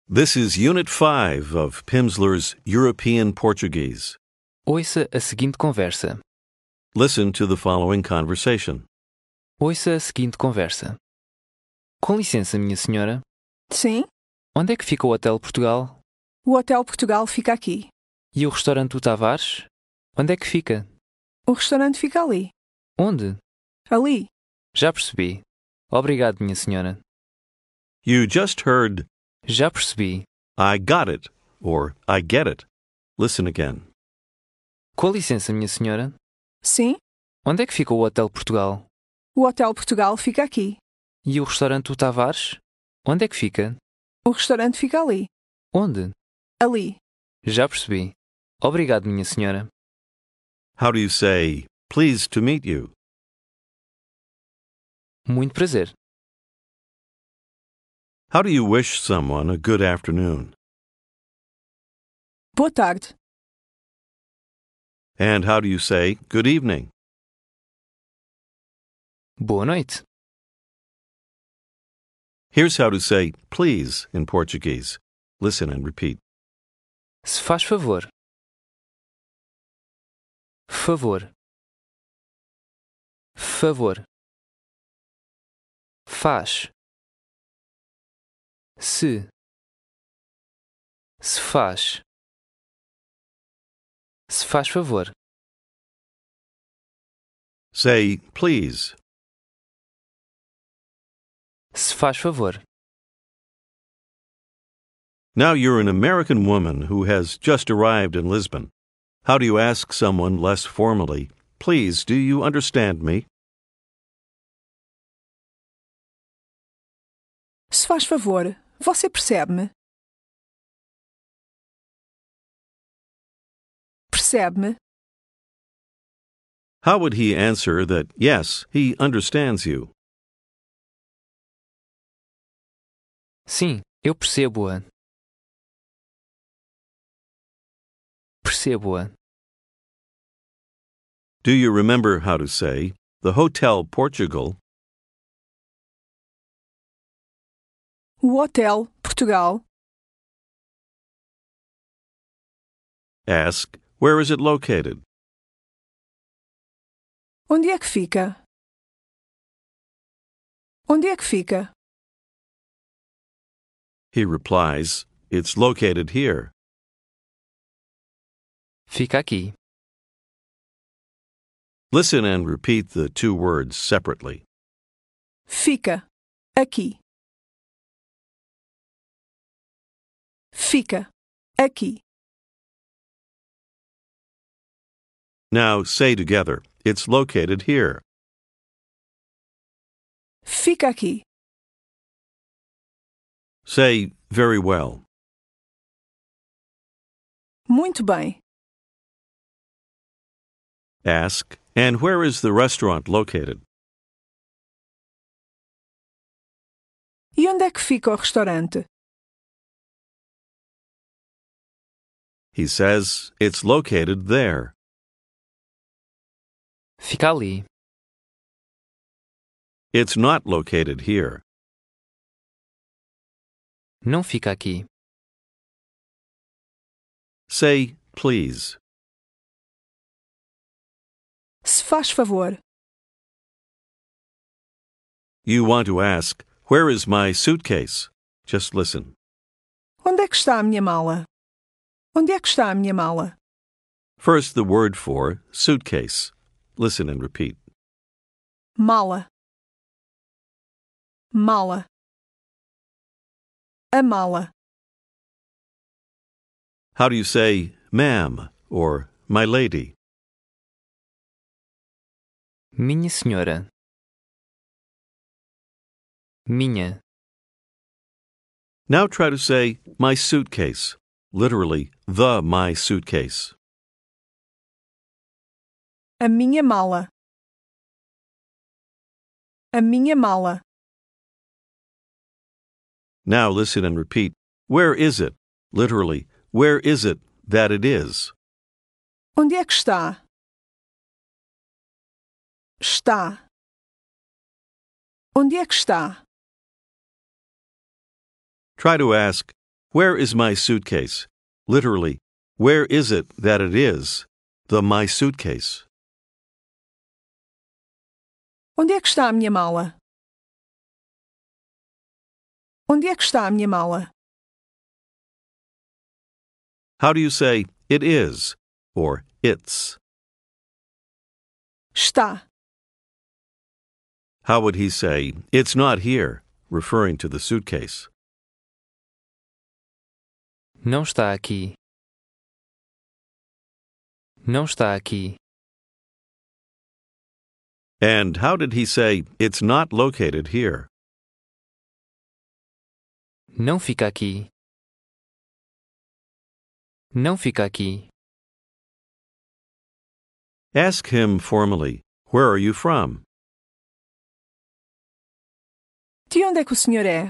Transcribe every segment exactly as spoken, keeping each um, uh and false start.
This is Unit five of Pimsleur's European Portuguese. Ouça a seguinte conversa. Listen to the following conversation. Ouça a seguinte conversa. Com licença, minha senhora. Sim, Onde é que fica o Hotel Portugal? o Hotel Portugal fica aqui. E o restaurante do Tavares? Onde é que fica? O restaurante fica ali. Onde? Ali. Já percebi. Obrigado, minha senhora. You just heard, Já percebi. I got it, or I get it. Listen again. Com licença, minha senhora. Sim, Onde é que fica o Hotel Portugal? o Hotel Portugal fica aqui. E o restaurante do Tavares? Onde é que fica? O restaurante fica ali. Onde? Ali. Já percebi. Obrigado, minha senhora. How do you say, pleased to meet you? Muito prazer. How do you wish someone a good afternoon? Boa tarde. And how do you say, good evening? Boa noite. Here's how to say, please, in Portuguese. Listen and repeat. Se faz favor. Favor. Favor. Faz. Se. Se faz. Se faz favor. Say, please. Se faz favor. Now you're an American woman who has just arrived in Lisbon. How do you ask someone less formally, please, do you understand me? Se faz favor, você percebe-me? Percebe-me? How would he answer that, yes, he understands you? Sim, eu percebo-a. Percebo-a. Do you remember how to say, the Hotel Portugal? O Hotel Portugal. Ask, where is it located? Onde é que fica? Onde é que fica? He replies, it's located here. Fica aqui. Listen and repeat the two words separately. Fica. Aqui. Fica. Aqui. Now say together, it's located here. Fica aqui. Say, very well. Muito bem. Ask, and where is the restaurant located? E onde é que fica o restaurante? He says, it's located there. Fica ali. It's not located here. Não fica aqui. Say, please. Se faz favor. You want to ask, where is my suitcase? Just listen. Onde é que está a minha mala? Onde é que está a minha mala? First, the word for suitcase. Listen and repeat. Mala. Mala. A mala. How do you say, ma'am, or my lady? Minha senhora. Minha. Now try to say, my suitcase. Literally, the my suitcase. A minha mala. A minha mala. Now listen and repeat, where is it? Literally, where is it that it is? Onde é que está? Está. Onde é que está? Try to ask, Where is my suitcase? Literally, where is it that it is? The my suitcase. Onde é que está a minha mala? Onde é que está a minha mala? How do you say it is or it's? Está. How would he say it's not here, referring to the suitcase? Não está aqui. Não está aqui. And how did he say it's not located here? Não fica aqui. Não fica aqui. Ask him formally, where are you from? De onde é que o senhor é?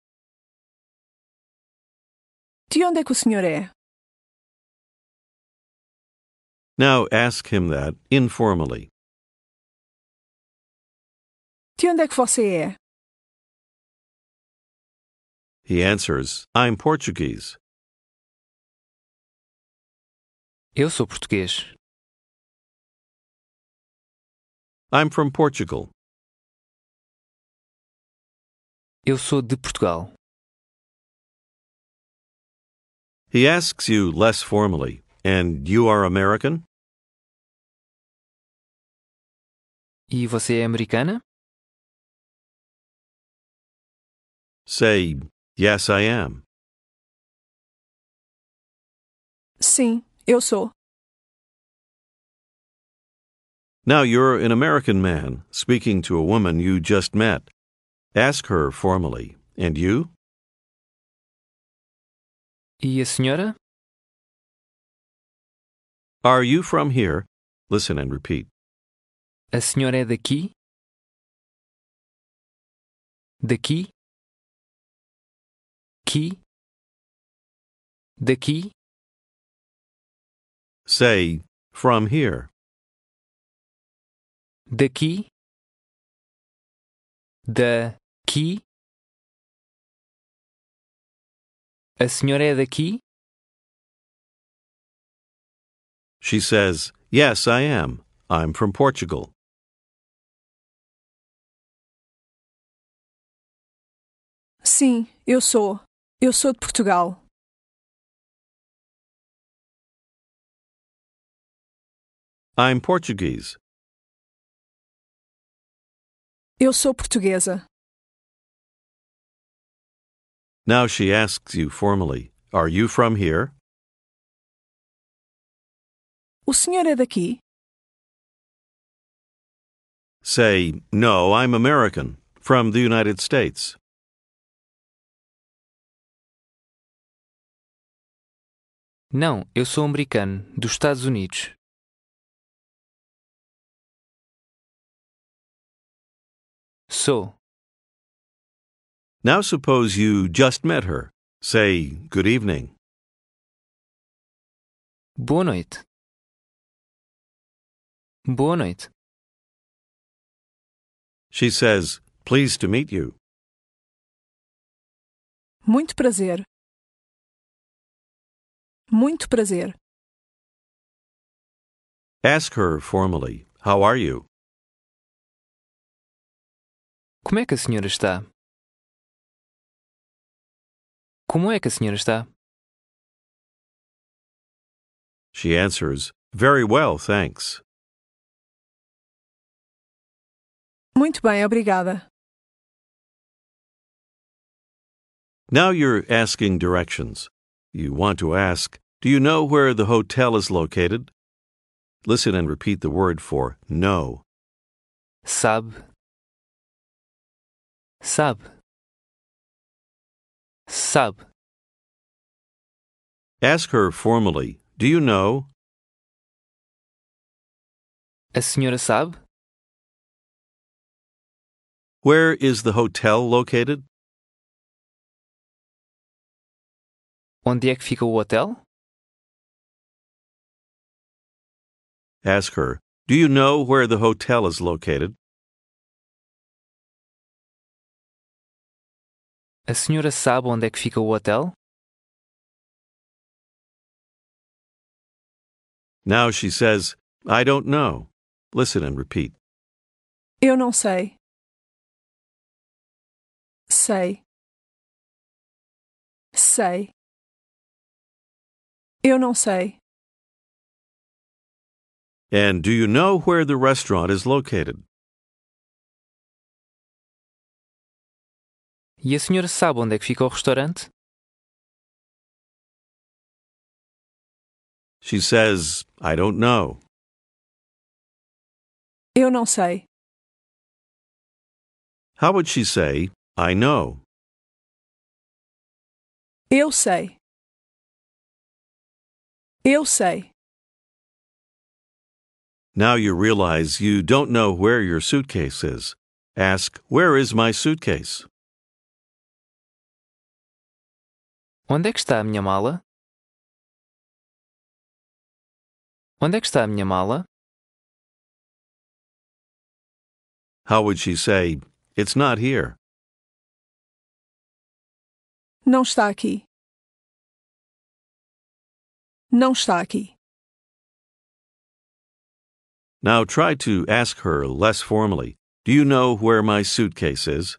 De onde é que o senhor é? Now ask him that informally. De onde é que você é? He answers, I'm Portuguese. Eu sou português. I'm from Portugal. Eu sou de Portugal. He asks you less formally, and you are American? E você é americana? Say, yes, I am. Sim, eu sou. Now you're an American man speaking to a woman you just met. Ask her formally. And you? E a senhora? Are you from here? Listen and repeat. A senhora é daqui? Daqui? Aqui? Daqui? Say, from here. Daqui? Daqui? A senhora é daqui? She says, yes, I am. I'm from Portugal. Sim, eu sou. Eu sou de Portugal. I'm Portuguese. Eu sou portuguesa. Now she asks you formally, are you from here? O senhor é daqui? Say, no, I'm American, from the United States. Não, eu sou americano, dos Estados Unidos. Sou. Now suppose you just met her. Say, good evening. Boa noite. Boa noite. She says, pleased to meet you. Muito prazer. Muito prazer. Ask her formally, how are you? Como é que a senhora está? Como é que a senhora está? She answers, very well, thanks. Muito bem, obrigada. Now you're asking directions. You want to ask, do you know where the hotel is located? Listen and repeat the word for know. Sabe. Sabe. Sabe. Ask her formally, do you know? A senhora sabe? Where is the hotel located? Onde é que fica o hotel? Ask her, do you know where the hotel is located? A senhora sabe onde é que fica o hotel? Now she says, I don't know. Listen and repeat. Eu não sei. Sei. Sei. Eu não sei. And do you know where the restaurant is located? E a senhora sabe onde é que fica o restaurante? She says, I don't know. Eu não sei. How would she say, I know? Eu sei. Eu sei. Now you realize you don't know where your suitcase is. Ask, where is my suitcase? Onde é que está a minha mala? Onde é que está a minha mala? How would she say, it's not here? Não está aqui. Não está aqui. Now try to ask her less formally. Do you know where my suitcase is?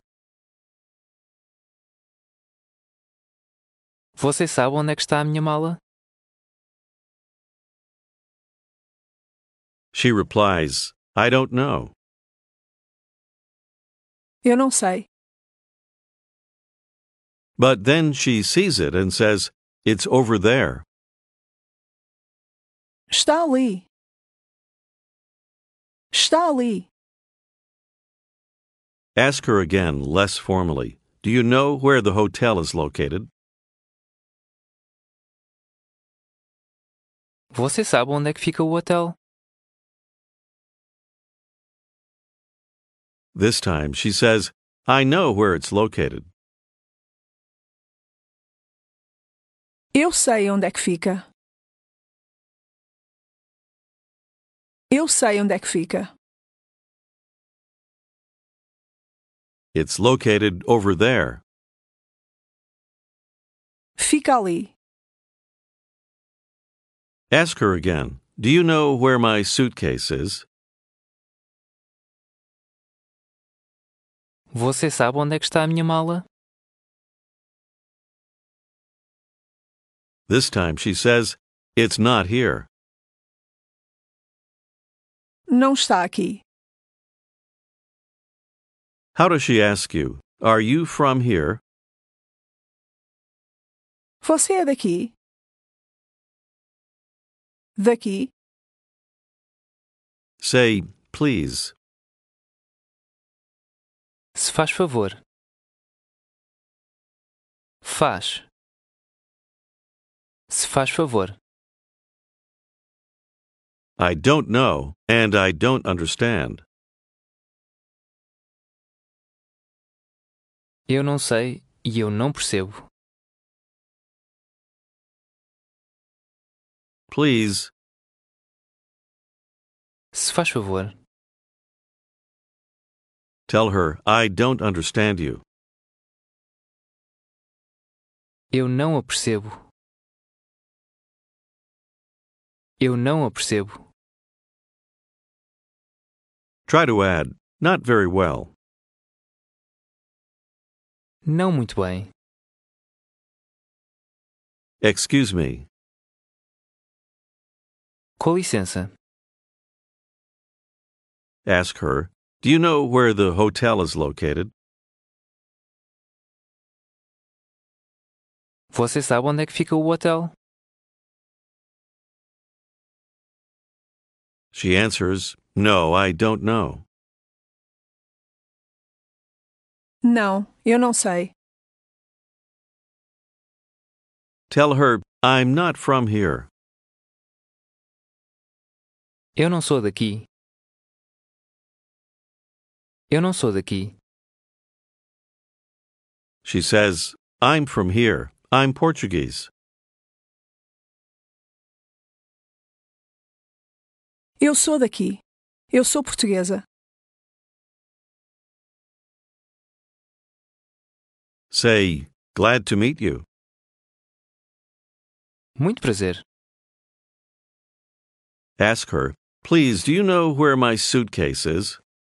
Você sabe onde é que está a minha mala? She replies, I don't know. Eu não sei. But then she sees it and says, it's over there. Está ali. Está ali. Ask her again less formally. Do you know where the hotel is located? Você sabe onde é que fica o hotel? This time she says, I know where it's located. Eu sei onde é que fica. Eu sei onde é que fica. It's located over there. Fica ali. Ask her again. Do you know where my suitcase is? Você sabe onde é que está a minha mala? This time she says, it's not here. Não está aqui. How does she ask you? Are you from here? Você é daqui? Daqui? Say, please. Se faz favor. Faz. Se faz favor. I don't know and I don't understand. Eu não sei e eu não percebo. Please. Se faz favor. Tell her, I don't understand you. Eu não a percebo. Eu não a percebo. Try to add, not very well. Não muito bem. Excuse me. Com licença. Ask her, do you know where the hotel is located? Você sabe onde é que fica o hotel? She answers, no, I don't know. Não, eu não sei. Tell her, I'm not from here. Eu não sou daqui. Eu não sou daqui. She says, I'm from here. I'm Portuguese. Eu sou daqui. Eu sou portuguesa. Say, glad to meet you. Muito prazer. Ask her, please, do you know where my suitcase is?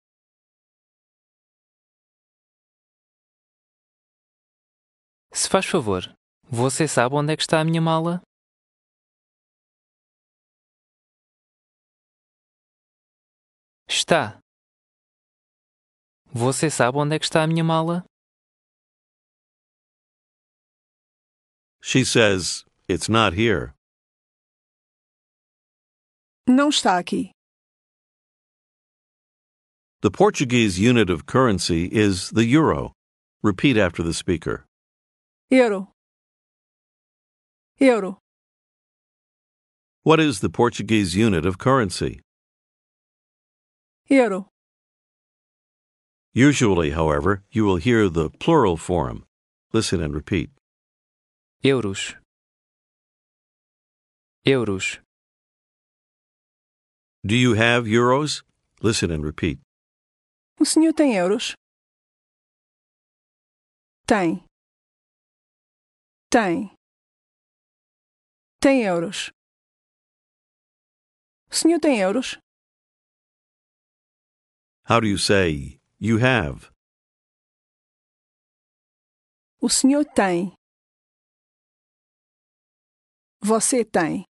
Se faz favor, você sabe onde é que está a minha mala? Está. Você sabe onde é que está a minha mala? She says, it's not here. Não está aqui. The Portuguese unit of currency is the euro. Repeat after the speaker. Euro. Euro. What is the Portuguese unit of currency? Euro. Usually, however, you will hear the plural form. Listen and repeat. Euros. Euros. Do you have euros? Listen and repeat. O senhor tem euros? Tem. Tem. Tem euros. O senhor tem euros? How do you say, you have? O senhor tem. Você tem.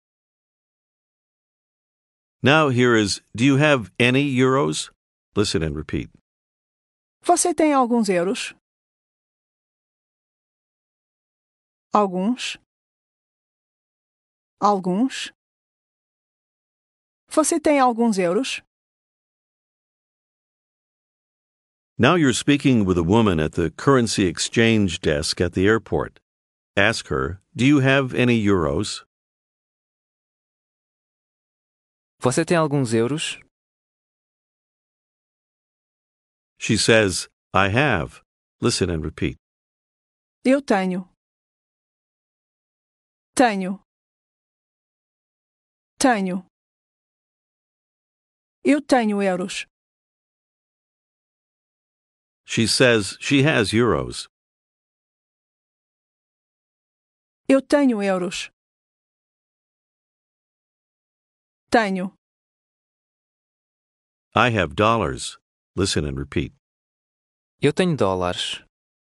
Now here is, do you have any euros? Listen and repeat. Você tem alguns euros? Alguns. Alguns. Você tem alguns euros? Now you're speaking with a woman at the currency exchange desk at the airport. Ask her, do you have any euros? Você tem alguns euros? She says, I have. Listen and repeat. Eu tenho. Tenho. Tenho. Eu tenho euros. She says she has euros. Eu tenho euros. Tenho. I have dollars. Listen and repeat. Eu tenho dólares.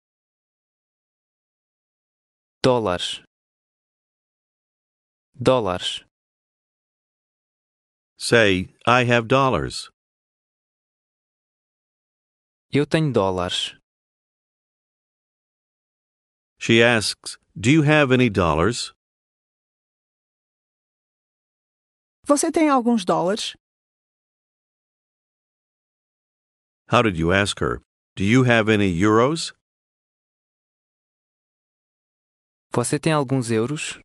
Dólares. Dólares. Say, I have dollars. Eu tenho dólares. She asks, do you have any dollars? Você tem alguns dólares? How did you ask her? Do you have any euros? Você tem alguns euros?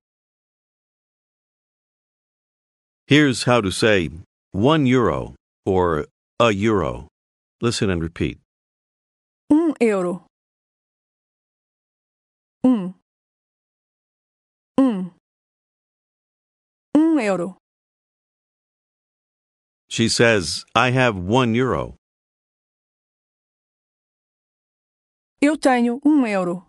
Here's how to say one euro or a euro. Listen and repeat. Um euro. Um. Um. Um euro. She says, I have one euro. Eu tenho um euro.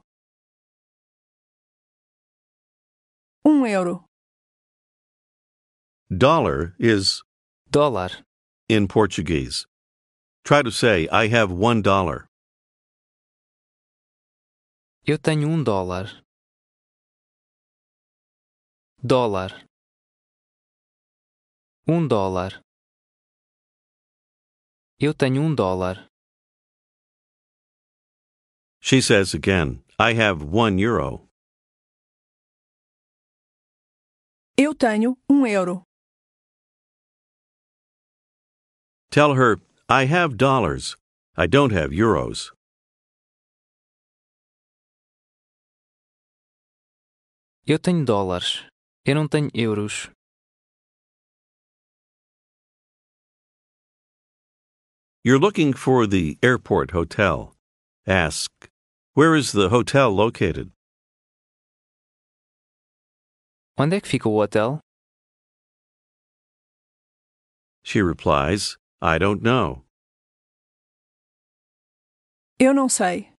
Um euro. Dollar is Dólar. in Portuguese. Try to say, I have one dollar. Eu tenho um dólar. Dólar. Um dólar. Eu tenho um dólar. She says again, I have one euro. Eu tenho um euro. Tell her, I have dollars. I don't have euros. Eu tenho dólares. Eu não tenho euros. You're looking for the airport hotel. Ask, where is the hotel located? Onde é que fica o hotel? She replies, I don't know. Eu não sei.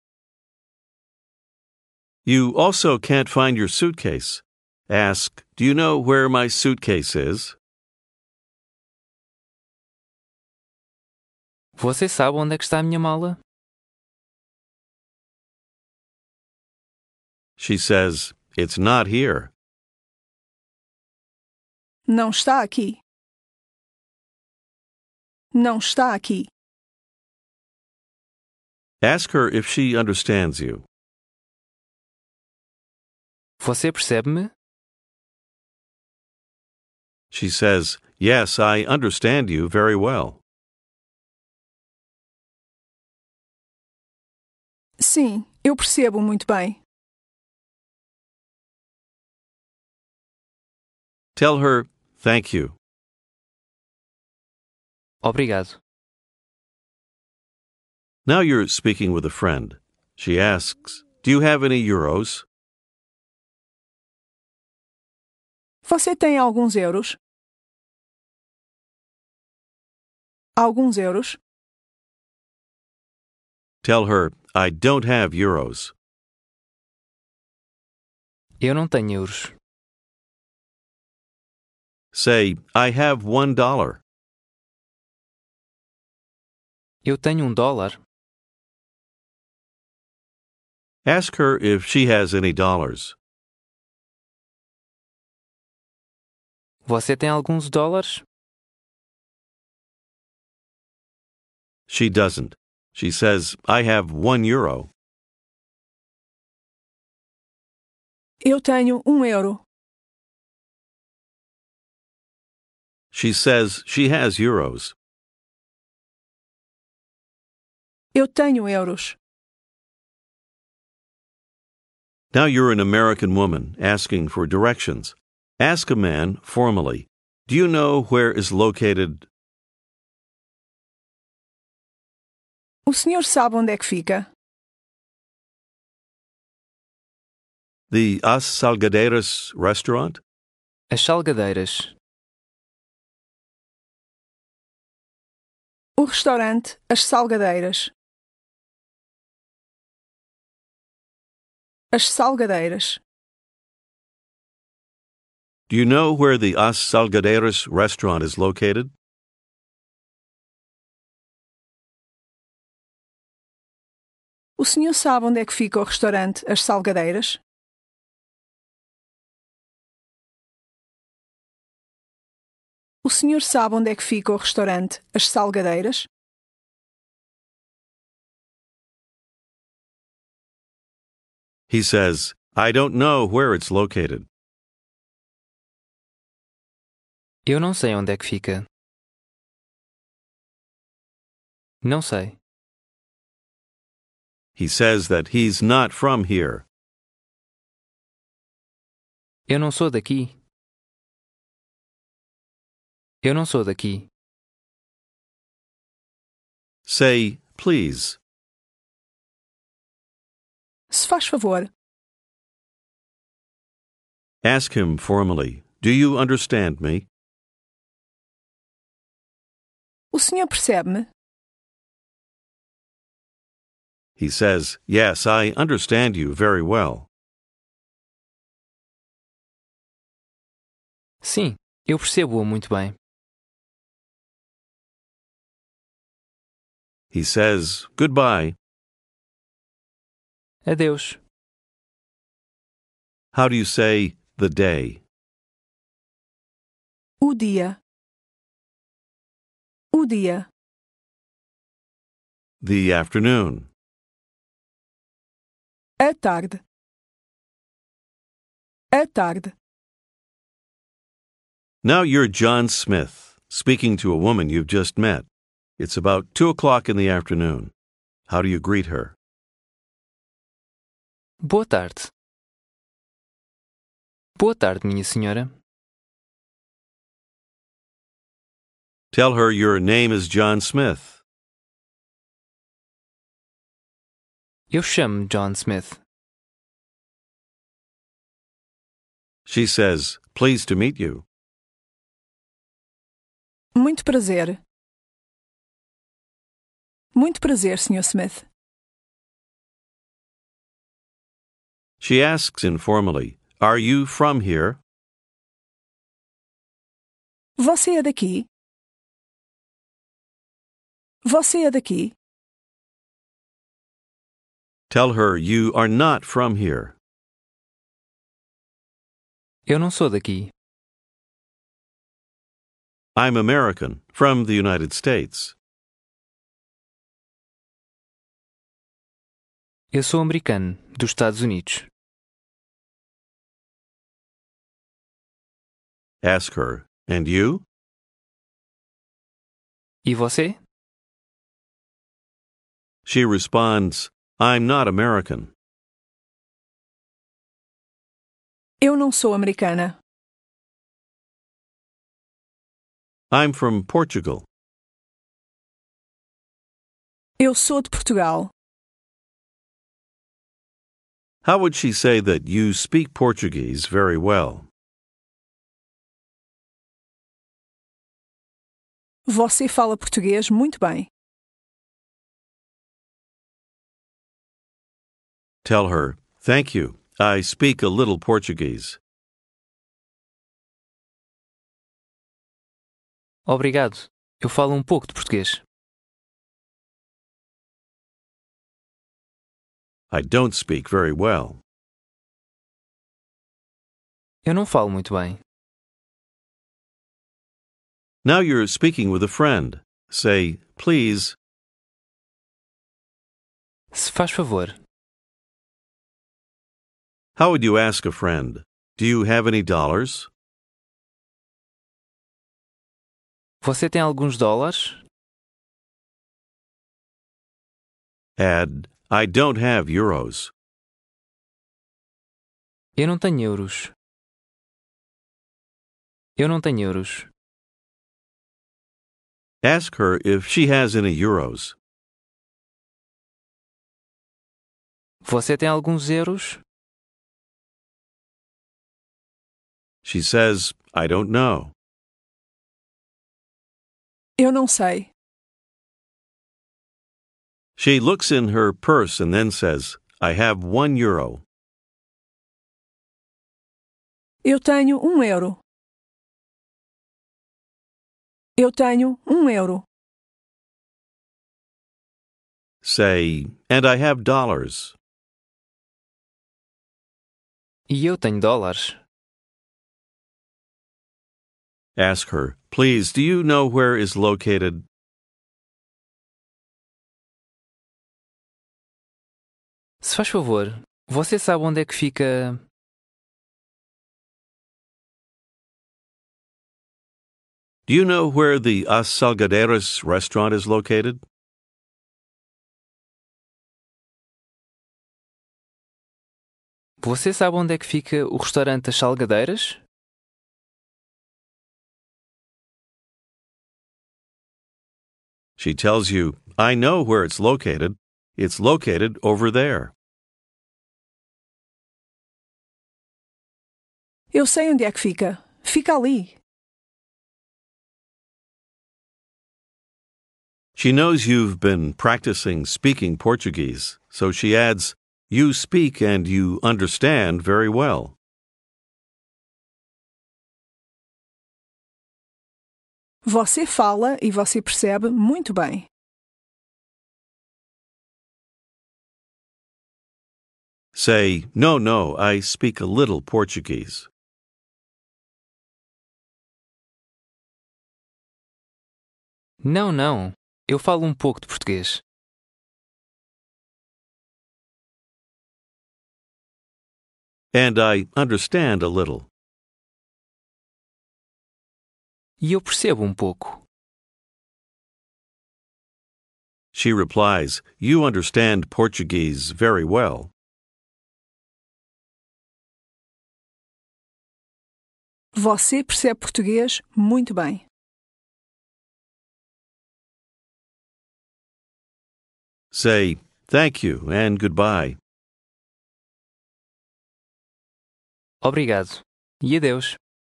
You also can't find your suitcase. Ask, do you know where my suitcase is? Você sabe onde é que está a minha mala? She says, "It's not here." Não está aqui. Não está aqui. Ask her if she understands you. Você percebe-me? She says, "Yes, I understand you very well." Sim, eu percebo muito bem. Tell her, "Thank you." Obrigado. Now you're speaking with a friend. She asks, "Do you have any euros?" Você tem alguns euros? Alguns euros? Tell her, "I don't have euros." Eu não tenho euros. Say, "I have one dollar." Eu tenho um dólar. Ask her if she has any dollars. Você tem alguns dólares? She doesn't. She says, "I have one euro." Eu tenho um euro. She says she has euros. Eu tenho euros. Now you're an American woman asking for directions. Ask a man formally, "Do you know where is located?" O senhor sabe onde é que fica? The As Salgadeiras restaurant? As salgadeiras. O restaurante As Salgadeiras. As Salgadeiras. Do you know where the As Salgadeiras restaurant is located? O senhor sabe onde é que fica o restaurante As Salgadeiras? O senhor sabe onde é que fica o restaurante As Salgadeiras? He says, "I don't know where it's located." Eu não sei onde é que fica. Não sei. He says that he's not from here. Eu não sou daqui. Eu não sou daqui. Say, "Please." Se faz favor. Ask him formally, "Do you understand me?" O senhor percebe-me? He says, "Yes, I understand you very well." Sim, eu percebo-o muito bem. He says, "Goodbye." Adeus. How do you say the day? O dia. O dia. The afternoon. A tarde. A tarde. Now you're John Smith, speaking to a woman you've just met. It's about two o'clock in the afternoon. How do you greet her? Boa tarde. Boa tarde, minha senhora. Tell her your name is John Smith. Eu chamo-me John Smith. She says, "Pleased to meet you." Muito prazer. Muito prazer, senhor Smith. She asks informally, "Are you from here?" Você é daqui? Você é daqui? Tell her you are not from here. Eu não sou daqui. I'm American, from the United States. Eu sou americano, dos Estados Unidos. Ask her, and you? E você? She responds, I'm not American. Eu não sou americana. I'm from Portugal. Eu sou de Portugal. How would she say that you speak Portuguese very well? Você fala português muito bem. Tell her, thank you. I speak a little Portuguese. Obrigado. Eu falo um pouco de português. I don't speak very well. Eu não falo muito bem. Now you're speaking with a friend. Say, please. Se faz favor. How would you ask a friend? Do you have any dollars? Você tem alguns dólares? Add, I don't have euros. Eu não tenho euros. Eu não tenho euros. Ask her if she has any euros. Você tem alguns euros? She says, I don't know. Eu não sei. She looks in her purse and then says, I have one euro. Eu tenho um euro. Eu tenho um euro. Say, and I have dollars. E eu tenho dólares. Ask her, please, do you know where is located? Se faz favor, você sabe onde é que fica... Do you know where the As Salgaderas restaurant is located? Você sabe onde é que fica o restaurante As Salgadeiras? She tells you, I know where it's located. It's located over there. Eu sei onde é que fica. Fica ali. She knows you've been practicing speaking Portuguese, so she adds, you speak and you understand very well. Você fala e você percebe muito bem. Say, no, no, I speak a little Portuguese. Não, não. Eu falo um pouco de português. And I understand a little. E eu percebo um pouco. She replies, you understand Portuguese very well. Você percebe português muito bem. Say, thank you and goodbye. Obrigado. E adeus.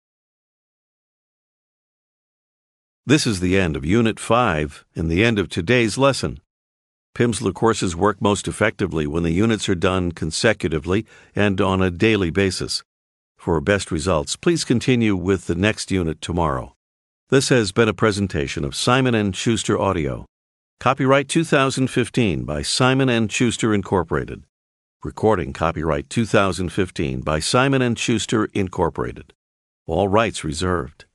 This is the end of Unit five and the end of today's lesson. Pimsleur courses work most effectively when the units are done consecutively and on a daily basis. For best results, please continue with the next unit tomorrow. This has been a presentation of Simon and Schuster Audio. Copyright two thousand fifteen by Simon and Schuster Incorporated. Recording copyright two thousand fifteen by Simon and Schuster Incorporated. All rights reserved.